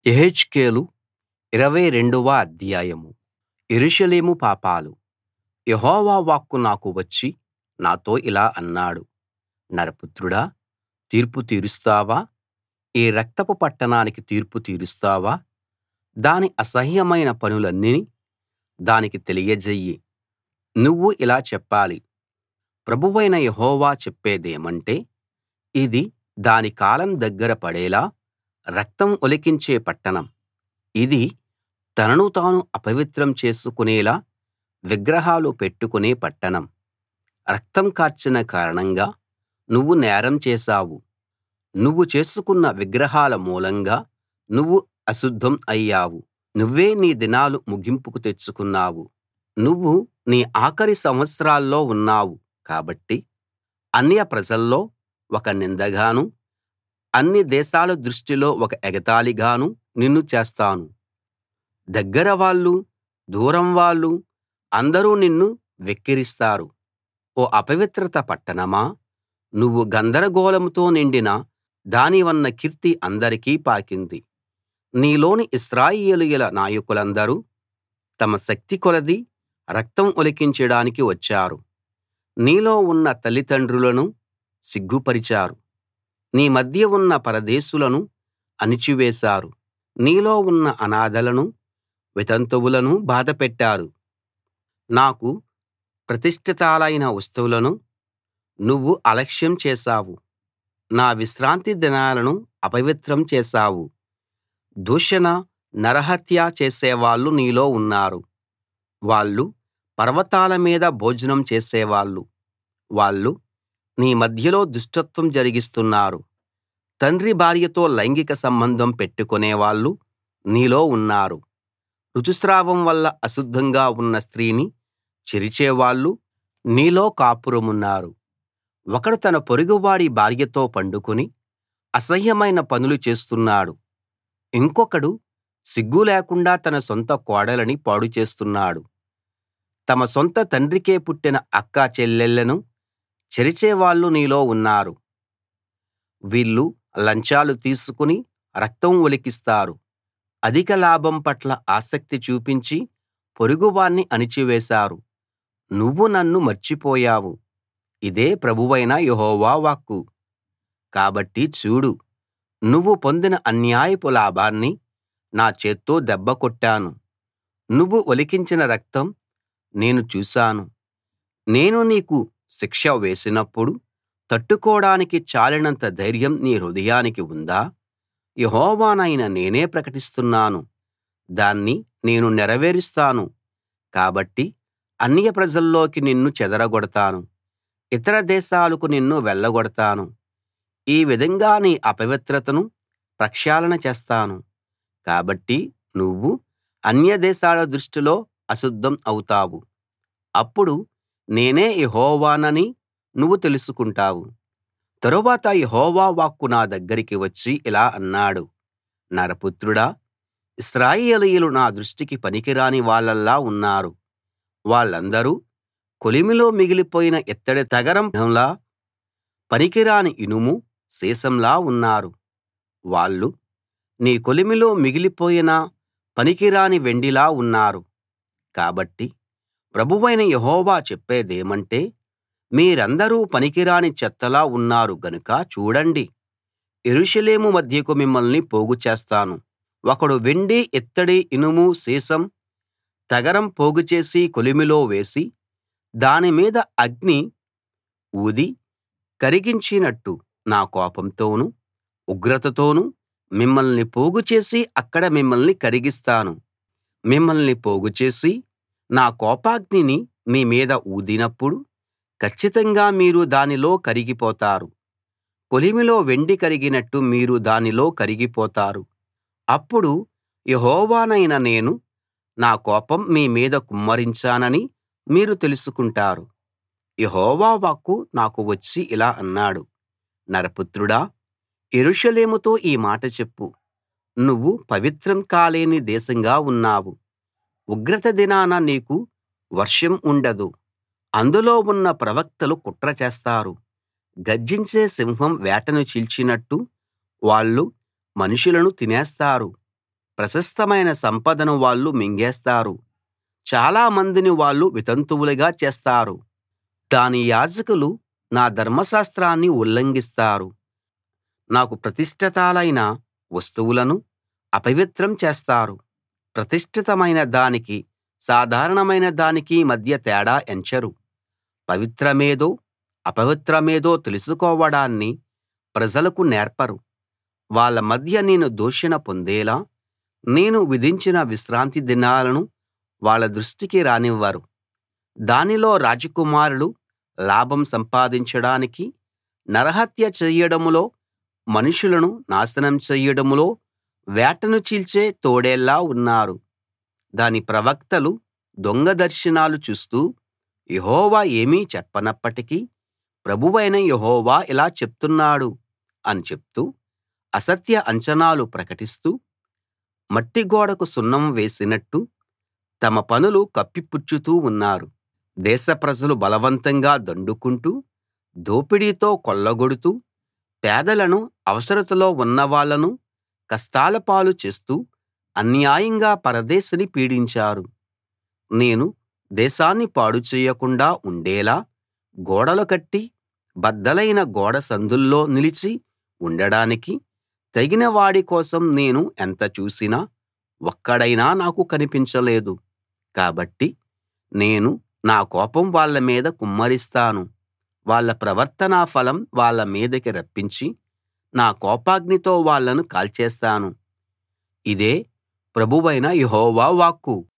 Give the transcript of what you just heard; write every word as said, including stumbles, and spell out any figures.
యెహెజ్కేలు ఇరవై రెండవ అధ్యాయం. యెరూషలేము పాపాలు. యెహోవా వాక్కు నాకు వచ్చి నాతో ఇలా అన్నాడు, నరపుత్రుడా, తీర్పు తీరుస్తావా? ఈ రక్తపు పట్టణానికి తీర్పు తీరుస్తావా? దాని అసహ్యమైన పనులన్నీ దానికి తెలియజెయ్యి. నువ్వు ఇలా చెప్పాలి, ప్రభువైన యెహోవా చెప్పేదేమంటే, ఇది దాని కాలం దగ్గర పడేలా రక్తం ఒలికించే పట్టణం. ఇది తనను తాను అపవిత్రం చేసుకునేలా విగ్రహాలు పెట్టుకునే పట్టణం. రక్తం కార్చిన కారణంగా నువ్వు నేరం చేశావు. నువ్వు చేసుకున్న విగ్రహాల మూలంగా నువ్వు అశుద్ధం అయ్యావు. నువ్వే నీ దినాలు ముగింపుకు తెచ్చుకున్నావు. నువ్వు నీ ఆఖరి సంవత్సరాల్లో ఉన్నావు కాబట్టి అన్య ప్రజల్లో ఒక నిందగానూ, అన్ని దేశాల దృష్టిలో ఒక ఎగతాళిగానూ నిన్ను చేస్తాను. దగ్గర వాళ్ళు, దూరం వాళ్ళు అందరూ నిన్ను వెక్కిరిస్తారు. ఓ అపవిత్రత పట్టణమా, నువ్వు గందరగోళంతో నిండిన దానివన్న కీర్తి అందరికీ పాకింది. నీలోని ఇశ్రాయేలీయుల నాయకులందరూ తమ శక్తి కొలది రక్తం ఒలికించడానికి వచ్చారు. నీలో ఉన్న తల్లిదండ్రులను సిగ్గుపరిచారు. నీ మధ్య ఉన్న పరదేశులను అణిచివేశారు. నీలో ఉన్న అనాథలను, వితంతువులను బాధపెట్టారు. నాకు ప్రతిష్ఠితాలైన వస్తువులను నువ్వు అలక్ష్యం చేశావు. నా విశ్రాంతి దినాలను అపవిత్రం చేశావు. దూషణ, నరహత్య చేసేవాళ్ళు నీలో ఉన్నారు. వాళ్ళు పర్వతాల మీద భోజనం చేసేవాళ్ళు. వాళ్ళు నీ మధ్యలో దుష్టత్వం జరిగిస్తున్నారు. తండ్రి భార్యతో లైంగిక సంబంధం పెట్టుకునేవాళ్ళు నీలో ఉన్నారు. ఋతుస్రావం వల్ల అశుద్ధంగా ఉన్న స్త్రీని చెరిచేవాళ్ళు నీలో కాపురమున్నారు. ఒకడు తన పొరుగువాడి భార్యతో పండుకుని అసహ్యమైన పనులు చేస్తున్నాడు. ఇంకొకడు సిగ్గు లేకుండా తన సొంత కోడలిని పాడు చేస్తున్నాడు. తమ సొంత తండ్రికే పుట్టిన అక్క చెల్లెళ్ళను చెరిచేవాళ్ళు నీలో ఉన్నారు. వీళ్ళు లంచాలు తీసుకుని రక్తం ఒలికిస్తారు. అధిక లాభం పట్ల ఆసక్తి చూపించి పొరుగువాణ్ణి అణిచివేశారు. నువ్వు నన్ను మర్చిపోయావు. ఇదే ప్రభువైన యెహోవా వాక్కు. కాబట్టి చూడు, నువ్వు పొందిన అన్యాయపు లాభాన్ని నా చేత్తో దెబ్బ కొట్టాను. నువ్వు ఒలికించిన రక్తం నేను చూశాను. నేను నీకు శిక్ష వేసినప్పుడు తట్టుకోడానికి చాలినంత ధైర్యం నీ హృదయానికి ఉందా? యెహోవానైన నేనే ప్రకటిస్తున్నాను. దాన్ని నేను నెరవేరుస్తాను. కాబట్టి అన్య ప్రజల్లోకి నిన్ను చెదరగొడతాను. ఇతర దేశాలకు నిన్ను వెళ్ళగొడతాను. ఈ విధంగా నీ అపవిత్రతను ప్రక్షాళన చేస్తాను. కాబట్టి నువ్వు అన్య దేశాల దృష్టిలో అశుద్ధం అవుతావు. అప్పుడు నేనే యెహోవానని నువ్వు తెలుసుకుంటావు. తరువాత యెహోవా వాక్కు నా దగ్గరికి వచ్చి ఇలా అన్నాడు, నరపుత్రుడా, ఇశ్రాయేలీయులు నా దృష్టికి పనికిరాని వాళ్ళలా ఉన్నారు. వాళ్ళందరూ కొలిమిలో మిగిలిపోయిన ఇత్తడి తగరంలా, పనికిరాని ఇనుము సీసంలా ఉన్నారు. వాళ్ళు నీ కొలిమిలో మిగిలిపోయిన పనికిరాని వెండిలా ఉన్నారు. కాబట్టి ప్రభువైన యెహోవా చెప్పేదేమంటే, మీరందరూ పనికిరాని చెత్తలా ఉన్నారు గనుక చూడండి, యెరూషలేము మధ్యకు మిమ్మల్ని పోగు చేస్తాను. ఒకడు వెండి, ఇత్తడి, ఇనుము, సీసం, తగరం పోగుచేసి కొలిమిలో వేసి దాని మీద అగ్ని ఊది కరిగించినట్టు నా కోపంతోనూ ఉగ్రతతోనూ మిమ్మల్ని పోగుచేసి అక్కడ మిమ్మల్ని కరిగిస్తాను. మిమ్మల్ని పోగుచేసి నా కోపాగ్నిని మీ మీద ఊదినప్పుడు కచ్చితంగా మీరు దానిలో కరిగిపోతారు. కొలిమిలో వెండి కరిగినట్టు మీరు దానిలో కరిగిపోతారు. అప్పుడు యెహోవానైన నేను నా కోపం మీ మీద కుమ్మరించానని మీరు తెలుసుకుంటారు. యెహోవా వాక్కు నాకు వచ్చి ఇలా అన్నాడు, నరపుత్రుడా, యెరూషలేముతో ఈ మాట చెప్పు. నువ్వు పవిత్రం కాలేని దేశంగా ఉన్నావు. ఉగ్రత దినాన నీకు వర్షం ఉండదు. అందులో ఉన్న ప్రవక్తలు కుట్ర చేస్తారు. గర్జించే సింహం వేటను చీల్చినట్టు వాళ్ళు మనుషులను తినేస్తారు. ప్రశస్తమైన సంపదను వాళ్ళు మింగేస్తారు, చాలా మందిని వాళ్ళు వితంతువులుగా చేస్తారు. దాని యాజకులు నా ధర్మశాస్త్రాన్ని ఉల్లంఘిస్తారు, నాకు ప్రతిష్ఠితాలైన వస్తువులను అపవిత్రం చేస్తారు. ప్రతిష్ఠితమైన దానికి సాధారణమైన దానికి మధ్య తేడా ఎంచరు. పవిత్రమేదో అపవిత్రమేదో తెలుసుకోవడాన్ని ప్రజలకు నేర్పరు. వాళ్ళ మధ్య నేను దూషణ పొందేలా నేను విధించిన విశ్రాంతి దినాలను వాళ్ళ దృష్టికి రానివ్వరు. దానిలో రాజకుమారులు లాభం సంపాదించడానికి, నరహత్య చెయ్యడంలో, మనుషులను నాశనం చెయ్యడంలో వేటను చీల్చే తోడేళ్ళ ఉన్నారు. దాని ప్రవక్తలు దొంగ దర్శనాలు చూస్తూ యెహోవా ఏమీ చెప్పనప్పటికీ ప్రభువైన యెహోవా ఇలా చెప్తున్నాడు అని చెప్తూ అసత్య అంచనాలు ప్రకటిస్తూ మట్టి గోడకు సున్నం వేసినట్టు తమ పనులు కప్పిపుచ్చుతూ ఉన్నారు. దేశ ప్రజలు బలవంతంగా దండుకుంటూ దోపిడీతో కొల్లగొడుతూ పేదలను, అవసరతలో ఉన్నవాళ్ళను కష్టాల పాలు చేస్తూ అన్యాయంగా పరదేశిని పీడించారు. నేను దేశాన్ని పాడు చేయకుండా ఉండేలా గోడలు కట్టి బద్దలైన గోడ సందుల్లో నిలిచి ఉండడానికి తెగిన వాడి కోసం నేను ఎంత చూసినా ఒక్కడైనా నాకు కనిపించలేదు. కాబట్టి నేను నా కోపం వాళ్ళ మీద కుమ్మరిస్తాను, వాళ్ళ ప్రవర్తనా ఫలం వాళ్ళ మీదికి రప్పించి నా కోపాగ్నితో వాళ్ళను కాల్చేస్తాను. ఇదే ప్రభువైన యెహోవా వాక్కు.